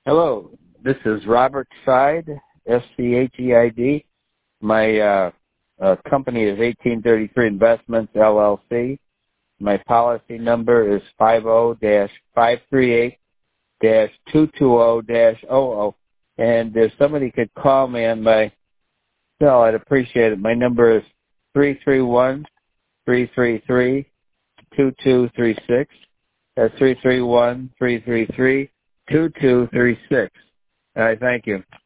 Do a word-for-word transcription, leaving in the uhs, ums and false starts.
Hello, this is Robert Scheid, S C H E I D. My uh, uh, company is eighteen thirty-three Investments, L L C. My policy number is five zero dash five three eight dash two two zero dash zero zero. And if somebody could call me on my cell, I'd appreciate it. My number is three three one, three three three, two two three six. That's three three one, three three three, two two three six. All right, thank you.